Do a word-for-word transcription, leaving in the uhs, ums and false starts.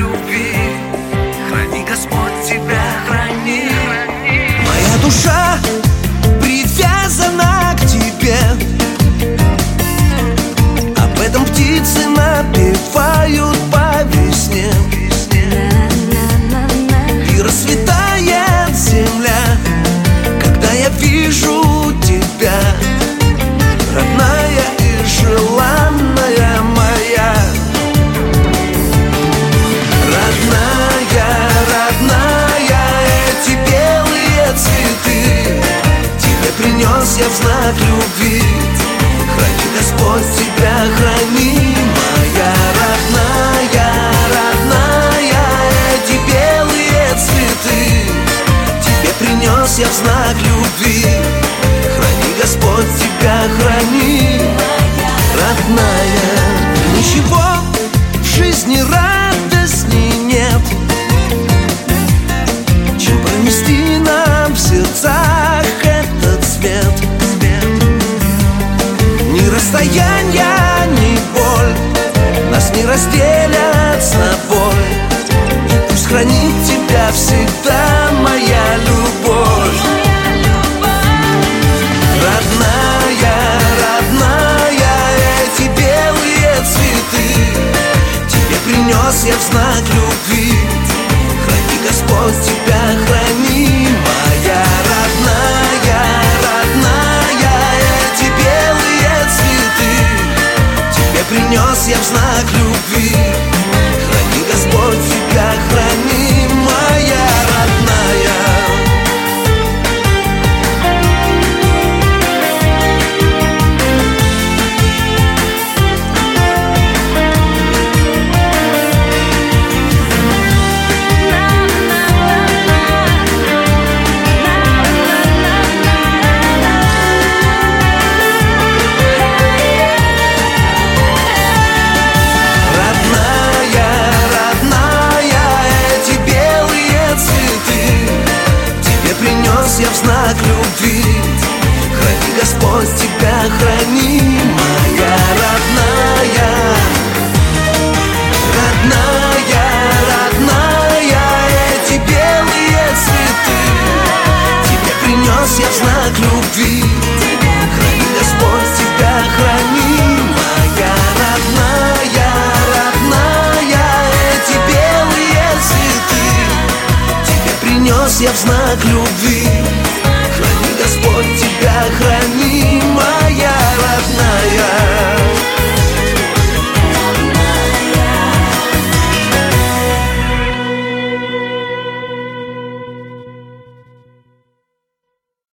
любви. Храни, Господь, тебя храни. Моя душа привязана к тебе, об этом птицы напевают по весне. И расцветает земля, когда я вижу тебя, родная и желанная моя. Родная, родная, эти белые цветы тебе принес я в знак любви. Храни, Господь, тебя храни. Моя родная, родная, эти белые цветы тебе принес я в знак любви. Храни, Господь, тебя храни. Родная, ничего в жизни радостней нет, чем пронести нам в сердцах этот свет. Ни расстояние, ни боль нас не разделят с тобой. И пусть хранит тебя всегда моя любовь. Родная, родная, эти белые цветы тебе принес я в знак любви. Храни, Господь, тебя храни. Моя родная, родная, эти белые цветы тебе принес я в знак любви. Храни, Господь, тебя храни. Моя родная. Я в знак любви. Храни, Господь, тебя храни. Моя родная, родная, родная, эти белые цветы тебе принес я в знак любви. Храни, Господь, тебя храни. Моя родная, родная, эти белые цветы тебе принес я в знак любви.